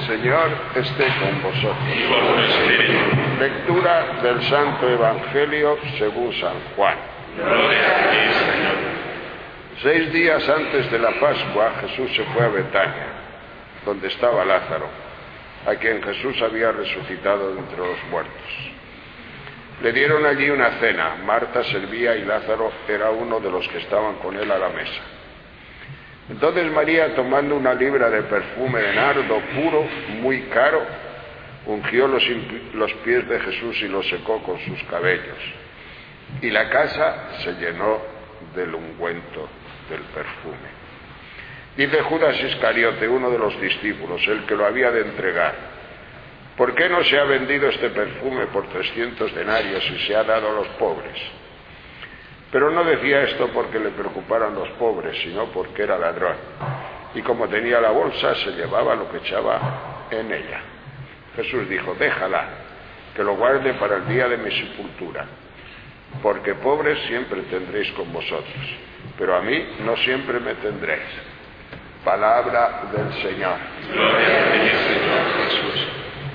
Señor esté con vosotros. Y con tu espíritu. Lectura del Santo Evangelio según San Juan. Gloria a ti, Señor. 6 días antes de la Pascua, Jesús se fue a Betania, donde estaba Lázaro, a quien Jesús había resucitado de entre los muertos. Le dieron allí una cena. Marta servía y Lázaro era uno de los que estaban con él a la mesa. Entonces María, tomando una libra de perfume de nardo puro, muy caro, ungió los pies de Jesús y los secó con sus cabellos. Y la casa se llenó del ungüento del perfume. Dice Judas Iscariote, uno de los discípulos, el que lo había de entregar: ¿por qué no se ha vendido este perfume por 300 denarios y se ha dado a los pobres? Pero no decía esto porque le preocuparan los pobres, sino porque era ladrón. Y como tenía la bolsa, se llevaba lo que echaba en ella. Jesús dijo: déjala, que lo guarde para el día de mi sepultura. Porque pobres siempre tendréis con vosotros, pero a mí no siempre me tendréis. Palabra del Señor. Gloria a ti, Señor Jesús.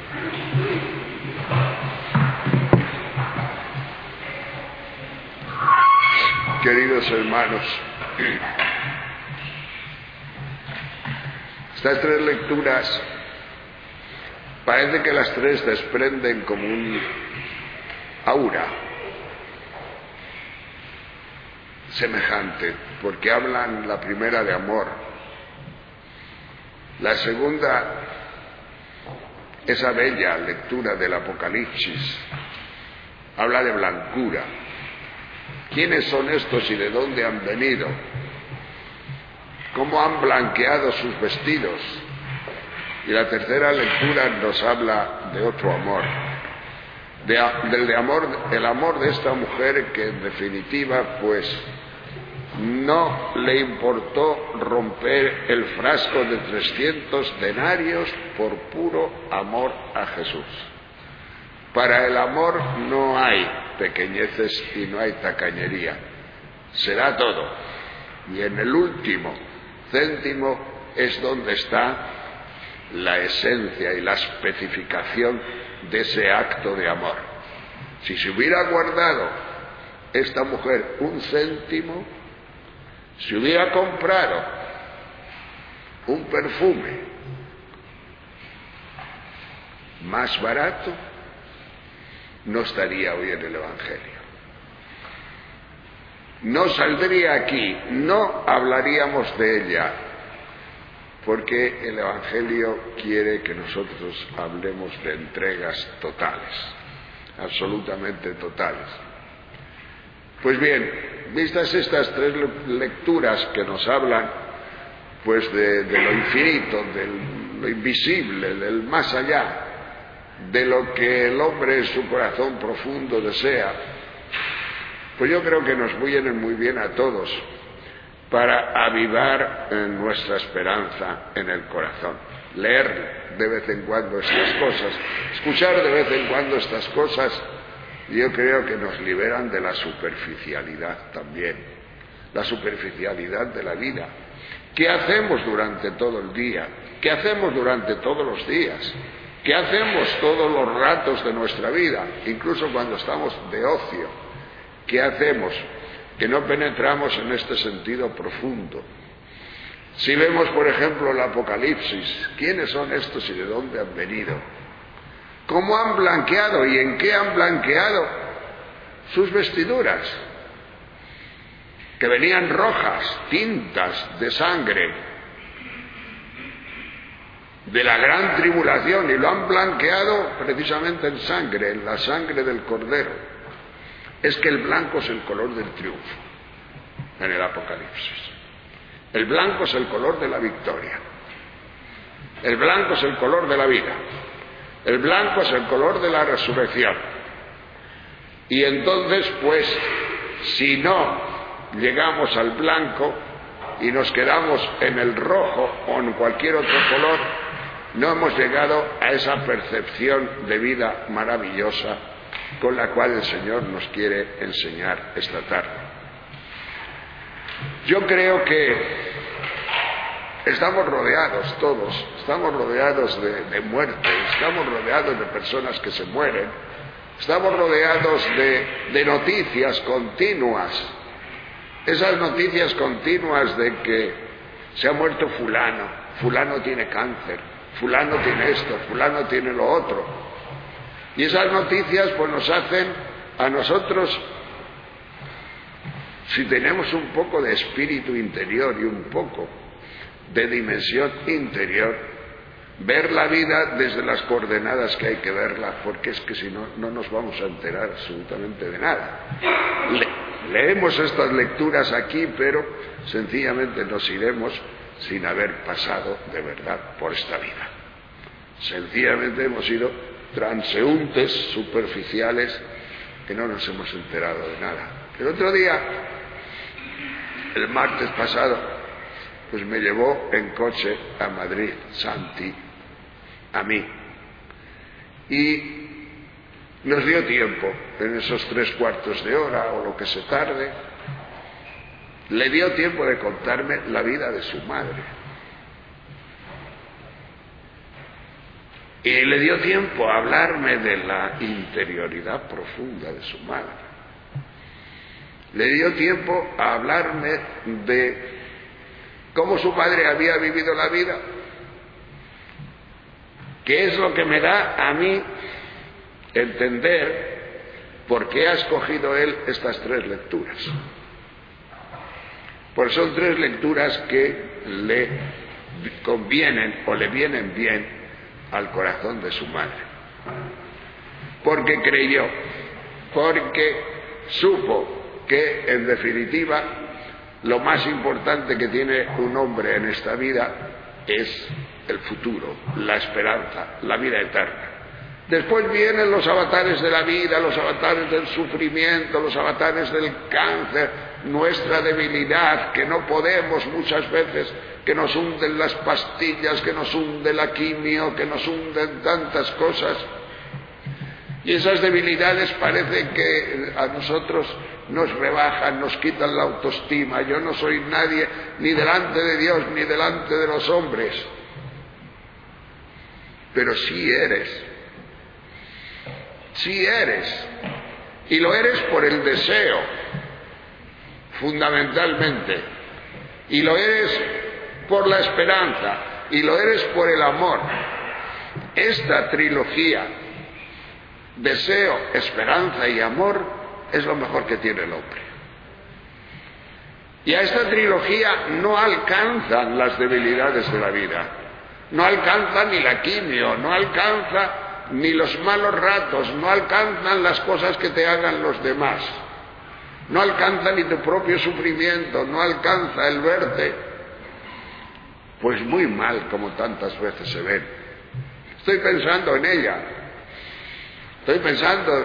Queridos hermanos, estas 3 lecturas parece que las 3 desprenden como un aura semejante, porque hablan, la primera, de amor, la segunda, esa bella lectura del Apocalipsis, habla de blancura. ¿Quiénes son estos y de dónde han venido? ¿Cómo han blanqueado sus vestidos? Y la tercera lectura nos habla de otro amor, el amor de esta mujer que en definitiva pues no le importó romper el frasco de 300 denarios por puro amor a Jesús. Para el amor no hay pequeñeces y no hay tacañería. Será todo. Y en el último céntimo es donde está la esencia y la especificación de ese acto de amor. Si se hubiera guardado esta mujer un céntimo, si hubiera comprado un perfume más barato, no estaría hoy en el Evangelio. No saldría aquí, no hablaríamos de ella, porque el Evangelio quiere que nosotros hablemos de entregas totales, absolutamente totales. Pues bien, vistas estas 3 lecturas que nos hablan pues de lo infinito, de lo invisible, del más allá, de lo que el hombre en su corazón profundo desea, pues yo creo que nos vienen muy bien a todos para avivar nuestra esperanza en el corazón. Leer de vez en cuando estas cosas, escuchar de vez en cuando estas cosas, yo creo que nos liberan de la superficialidad también, la superficialidad de la vida. ¿Qué hacemos durante todo el día? ¿Qué hacemos durante todos los días? ¿Qué hacemos todos los ratos de nuestra vida? Incluso cuando estamos de ocio. ¿Qué hacemos? Que no penetramos en este sentido profundo. Si vemos, por ejemplo, el Apocalipsis, ¿quiénes son estos y de dónde han venido? ¿Cómo han blanqueado y en qué han blanqueado sus vestiduras? Que venían rojas, tintas de sangre, de la gran tribulación, y lo han blanqueado precisamente en sangre, en la sangre del Cordero. Es que el blanco es el color del triunfo en el Apocalipsis. El blanco es el color de la victoria. El blanco es el color de la vida. El blanco es el color de la resurrección. Y entonces, pues, si no llegamos al blanco y nos quedamos en el rojo o en cualquier otro color, no hemos llegado a esa percepción de vida maravillosa con la cual el Señor nos quiere enseñar esta tarde. Yo creo que Estamos rodeados todos, estamos rodeados de muerte, estamos rodeados de personas que se mueren, estamos rodeados de noticias continuas. Esas noticias continuas de que se ha muerto fulano, fulano tiene cáncer, fulano tiene esto, fulano tiene lo otro. Y esas noticias pues nos hacen a nosotros, si tenemos un poco de espíritu interior y un poco de dimensión interior, ver la vida desde las coordenadas que hay que verla, porque es que si no, no nos vamos a enterar absolutamente de nada. Leemos estas lecturas aquí, pero sencillamente nos iremos sin haber pasado de verdad por esta vida. Sencillamente hemos sido transeúntes superficiales que no nos hemos enterado de nada. El otro día, el martes pasado, pues me llevó en coche a Madrid, Santi, a mí. Y nos dio tiempo, en esos 3/4 de hora o lo que se tarde, le dio tiempo de contarme la vida de su madre. Y le dio tiempo a hablarme de la interioridad profunda de su madre. Le dio tiempo a hablarme de cómo su padre había vivido la vida, que es lo que me da a mí entender por qué ha escogido él estas 3 lecturas. Pues son 3 lecturas que le convienen o le vienen bien al corazón de su madre. Porque creyó, porque supo que en definitiva lo más importante que tiene un hombre en esta vida es el futuro, la esperanza, la vida eterna. Después vienen los avatares de la vida, los avatares del sufrimiento, los avatares del cáncer, nuestra debilidad, que no podemos muchas veces, que nos hunden las pastillas, que nos hunde la quimio, que nos hunden tantas cosas. Y esas debilidades parece que a nosotros nos rebajan, nos quitan la autoestima. Yo no soy nadie, ni delante de Dios, ni delante de los hombres. Pero sí eres. Sí eres. Y lo eres por el deseo, fundamentalmente. Y lo eres por la esperanza. Y lo eres por el amor. Esta trilogía, deseo, esperanza y amor, es lo mejor que tiene el hombre. Y a esta trilogía no alcanzan las debilidades de la vida, no alcanza ni la quimio, no alcanza ni los malos ratos, no alcanzan las cosas que te hagan los demás, no alcanza ni tu propio sufrimiento, no alcanza el verte pues muy mal como tantas veces se ven. Estoy pensando en ella. Estoy pensando,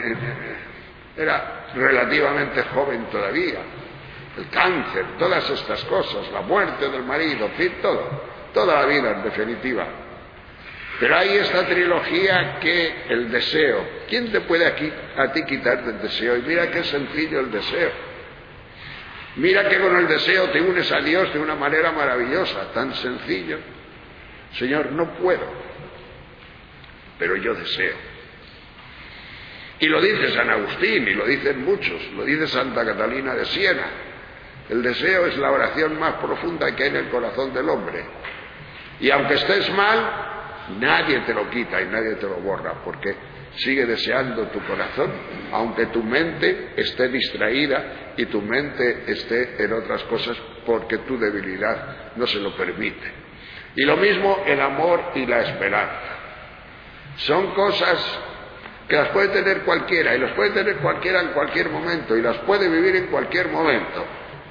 era relativamente joven todavía, el cáncer, todas estas cosas, la muerte del marido, en fin, toda la vida en definitiva. Pero hay esta trilogía que el deseo, ¿quién te puede a ti quitar del deseo? Y mira qué sencillo el deseo. Mira que con el deseo te unes a Dios de una manera maravillosa, tan sencillo. Señor, no puedo, pero yo deseo. Y lo dice San Agustín, y lo dicen muchos, lo dice Santa Catalina de Siena. El deseo es la oración más profunda que hay en el corazón del hombre. Y aunque estés mal, nadie te lo quita y nadie te lo borra, porque sigue deseando tu corazón, aunque tu mente esté distraída y tu mente esté en otras cosas, porque tu debilidad no se lo permite. Y lo mismo el amor y la esperanza. Son cosas que las puede tener cualquiera, y las puede tener cualquiera en cualquier momento, y las puede vivir en cualquier momento.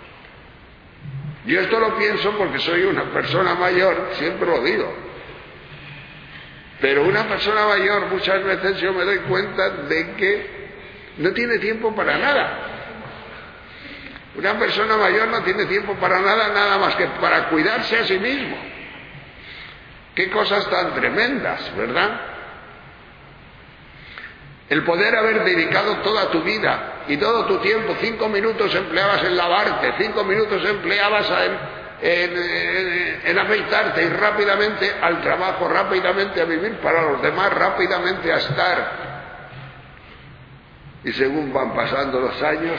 Yo esto lo pienso porque soy una persona mayor, siempre lo digo. Pero una persona mayor muchas veces yo me doy cuenta de que no tiene tiempo para nada. Una persona mayor no tiene tiempo para nada, nada más que para cuidarse a sí mismo. Qué cosas tan tremendas, ¿verdad? El poder haber dedicado toda tu vida y todo tu tiempo, 5 minutos empleabas en lavarte, 5 minutos empleabas en afeitarte y rápidamente al trabajo, rápidamente a vivir para los demás, rápidamente a estar. Y según van pasando los años,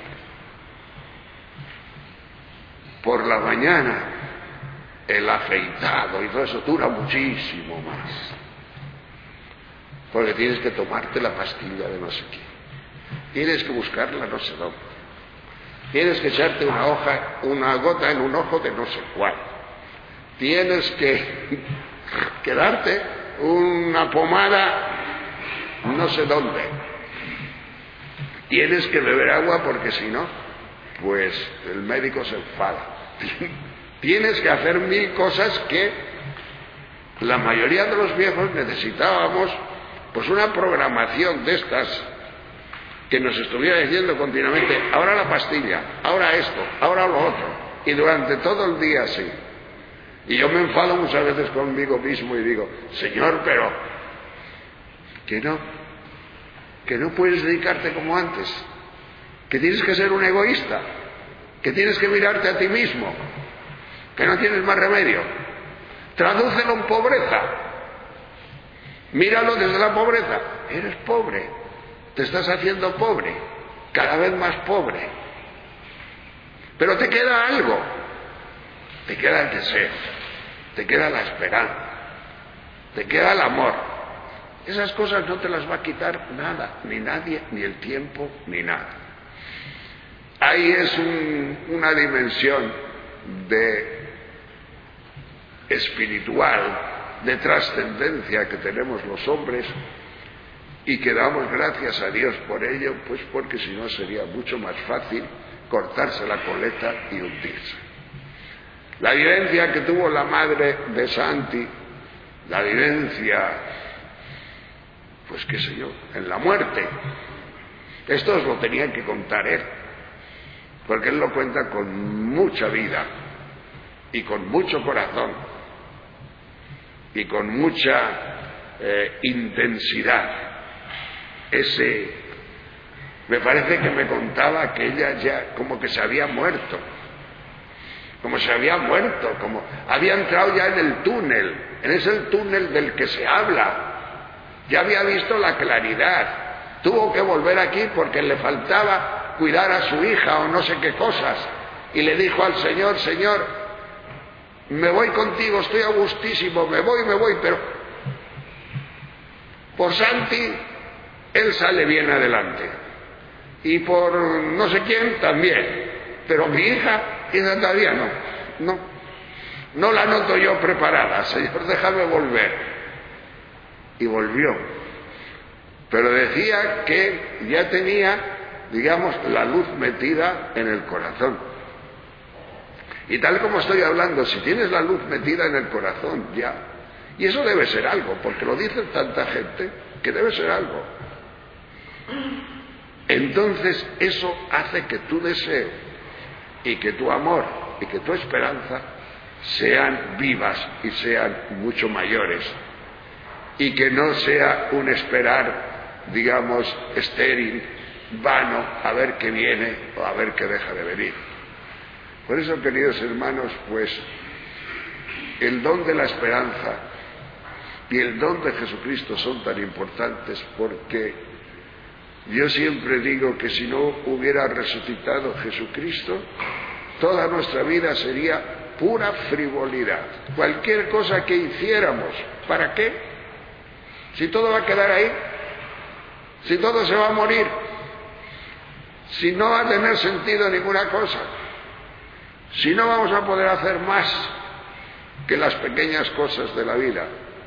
por la mañana el afeitado y todo eso dura muchísimo más, porque tienes que tomarte la pastilla de no sé qué, tienes que buscarla no sé dónde, tienes que echarte una gota en un ojo de no sé cuál, tienes que darte una pomada no sé dónde, tienes que beber agua porque si no, pues el médico se enfada. Tienes que hacer 1000 cosas que la mayoría de los viejos necesitábamos, pues una programación de estas que nos estuviera diciendo continuamente, ahora la pastilla, ahora esto, ahora lo otro, y durante todo el día así. Y yo me enfado muchas veces conmigo mismo y digo, Señor, pero que no puedes dedicarte como antes, que tienes que ser un egoísta, que tienes que mirarte a ti mismo, que no tienes más remedio. Tradúcelo en pobreza. Míralo desde la pobreza. Eres pobre, te estás haciendo pobre, cada vez más pobre. Pero te queda algo, te queda el deseo, te queda la esperanza, te queda el amor. Esas cosas no te las va a quitar nada, ni nadie, ni el tiempo, ni nada. Ahí es una dimensión espiritual, de trascendencia que tenemos los hombres y que damos gracias a Dios por ello, pues porque si no sería mucho más fácil cortarse la coleta y hundirse. La vivencia que tuvo la madre de Santi, la vivencia, pues qué sé yo, en la muerte, esto os lo tenía que contar él, porque él lo cuenta con mucha vida y con mucho corazón y con mucha intensidad. Me parece que me contaba que ella ya como que se había muerto, como había entrado ya en el túnel, en ese túnel del que se habla, ya había visto la claridad, tuvo que volver aquí porque le faltaba cuidar a su hija o no sé qué cosas, y le dijo al Señor, Señor, me voy contigo, estoy a gustísimo, me voy, pero por Santi él sale bien adelante, y por no sé quién también, pero mi hija, esa todavía no la noto yo preparada, Señor, déjame volver. Y volvió, pero decía que ya tenía, digamos, la luz metida en el corazón. Y tal como estoy hablando, si tienes la luz metida en el corazón ya, y eso debe ser algo, porque lo dice tanta gente, que debe ser algo, entonces eso hace que tu deseo y que tu amor y que tu esperanza sean vivas y sean mucho mayores, y que no sea un esperar, digamos, estéril, vano, a ver qué viene o a ver qué deja de venir. Por eso, queridos hermanos, pues el don de la esperanza y el don de Jesucristo son tan importantes, porque yo siempre digo que si no hubiera resucitado Jesucristo, toda nuestra vida sería pura frivolidad. Cualquier cosa que hiciéramos, ¿para qué? Si todo va a quedar ahí, si todo se va a morir, si no va a tener sentido ninguna cosa, si no vamos a poder hacer más que las pequeñas cosas de la vida.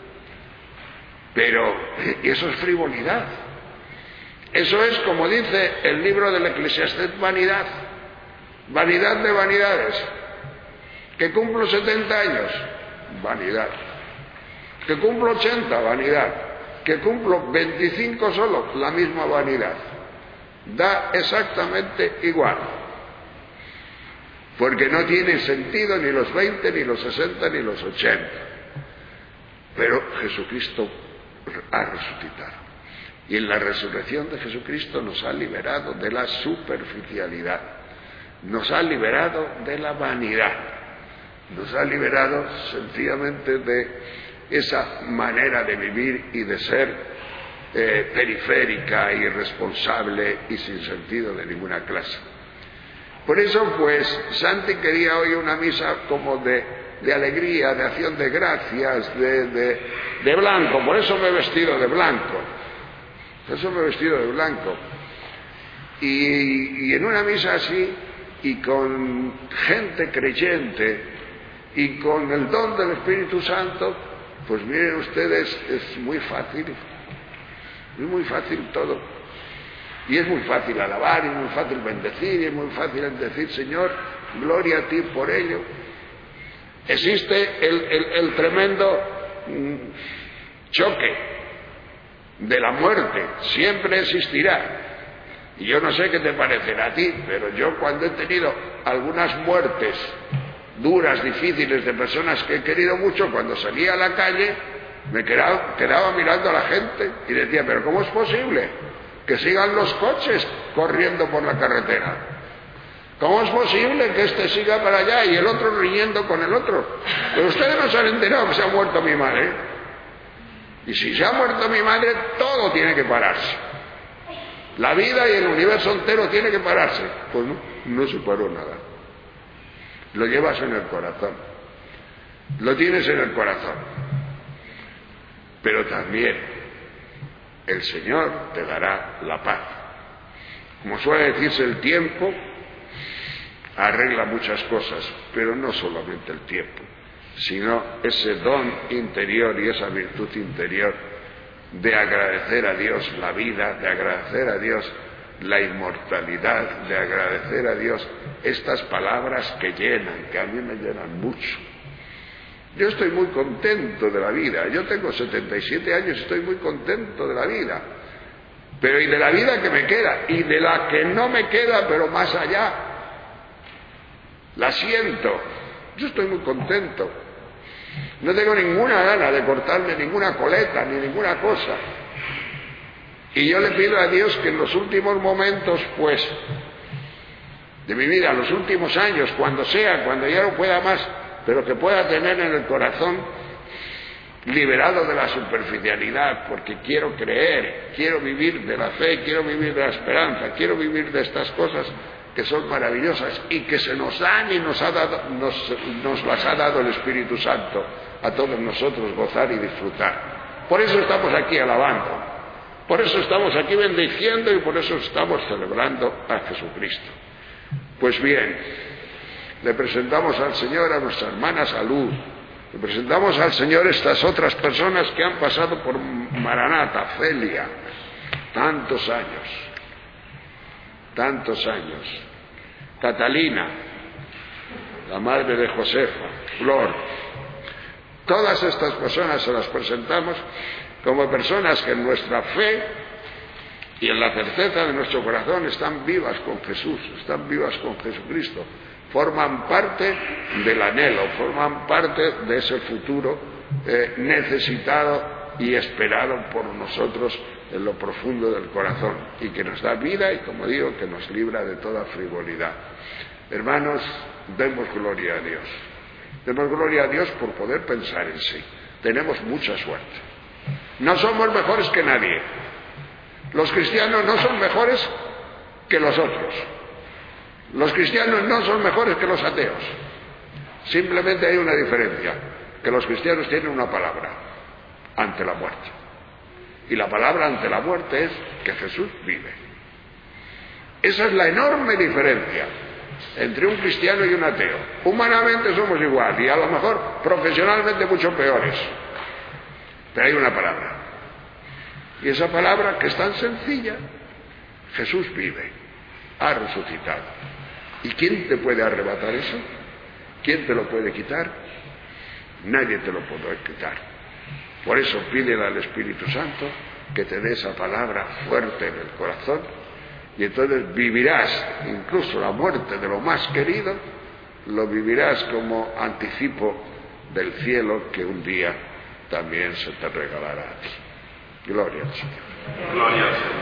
Pero eso es frivolidad. Eso es, como dice el libro del Eclesiastés, vanidad. Vanidad de vanidades. Que cumplo 70 años, vanidad. Que cumplo 80, vanidad. Que cumplo 25 solo, la misma vanidad. Da exactamente igual. Porque no tiene sentido ni los 20, ni los 60, ni los 80. Pero Jesucristo ha resucitado. Y en la resurrección de Jesucristo nos ha liberado de la superficialidad, nos ha liberado de la vanidad. Nos ha liberado sencillamente de esa manera de vivir y de ser periférica, irresponsable y sin sentido de ninguna clase. Por eso, pues, Santi quería hoy una misa como de alegría, de acción de gracias, de blanco. Por eso me he vestido de blanco. Y en una misa así, y con gente creyente, y con el don del Espíritu Santo, pues miren ustedes, es muy fácil todo. Y es muy fácil alabar, y es muy fácil bendecir, y es muy fácil decir, Señor, gloria a ti por ello. Existe el tremendo choque de la muerte, siempre existirá. Y yo no sé qué te parecerá a ti, pero yo cuando he tenido algunas muertes duras, difíciles, de personas que he querido mucho, cuando salía a la calle me quedaba mirando a la gente y decía, pero ¿cómo es posible que sigan los coches corriendo por la carretera? ¿Cómo es posible que este siga para allá y el otro riñendo con el otro? Pero ustedes no se han enterado que se ha muerto mi madre. Y si se ha muerto mi madre, todo tiene que pararse. La vida y el universo entero tiene que pararse. Pues no se paró nada. Lo llevas en el corazón. Lo tienes en el corazón. Pero también el Señor te dará la paz. Como suele decirse, el tiempo arregla muchas cosas, pero no solamente el tiempo, sino ese don interior y esa virtud interior de agradecer a Dios la vida, de agradecer a Dios la inmortalidad, de agradecer a Dios estas palabras que llenan, que a mí me llenan mucho. Yo estoy muy contento de la vida, yo tengo 77 años y estoy muy contento de la vida, pero y de la vida que me queda, y de la que no me queda, pero más allá, la siento, yo estoy muy contento, no tengo ninguna gana de cortarme ninguna coleta ni ninguna cosa, y yo le pido a Dios que en los últimos momentos, pues, de mi vida, los últimos años, cuando ya no pueda más, pero que pueda tener en el corazón liberado de la superficialidad, porque quiero creer, quiero vivir de la fe, quiero vivir de la esperanza, quiero vivir de estas cosas que son maravillosas y que se nos dan y nos las ha dado el Espíritu Santo a todos nosotros gozar y disfrutar. Por eso estamos aquí alabando, por eso estamos aquí bendiciendo y por eso estamos celebrando a Jesucristo. Pues bien, le presentamos al Señor a nuestra hermana Salud, le presentamos al Señor estas otras personas que han pasado por Maranata, Celia, tantos años, Catalina, la madre de Josefa, Flor, todas estas personas se las presentamos como personas que en nuestra fe y en la certeza de nuestro corazón están vivas con Jesús, están vivas con Jesucristo, forman parte del anhelo, forman parte de ese futuro necesitado y esperado por nosotros en lo profundo del corazón y que nos da vida y, como digo, que nos libra de toda frivolidad. Hermanos, demos gloria a Dios. Demos gloria a Dios por poder pensar en sí. Tenemos mucha suerte. No somos mejores que nadie. Los cristianos no son mejores que los otros. Los cristianos no son mejores que los ateos. Simplemente hay una diferencia, que los cristianos tienen una palabra ante la muerte. Y la palabra ante la muerte es que Jesús vive. Esa es la enorme diferencia entre un cristiano y un ateo. Humanamente somos igual y a lo mejor profesionalmente mucho peores. Pero hay una palabra. Y esa palabra, que es tan sencilla, Jesús vive, ha resucitado. ¿Y quién te puede arrebatar eso? ¿Quién te lo puede quitar? Nadie te lo puede quitar. Por eso pídele al Espíritu Santo que te dé esa palabra fuerte en el corazón y entonces vivirás incluso la muerte de lo más querido, lo vivirás como anticipo del cielo que un día también se te regalará a ti. Gloria al Señor. Gloria al Señor.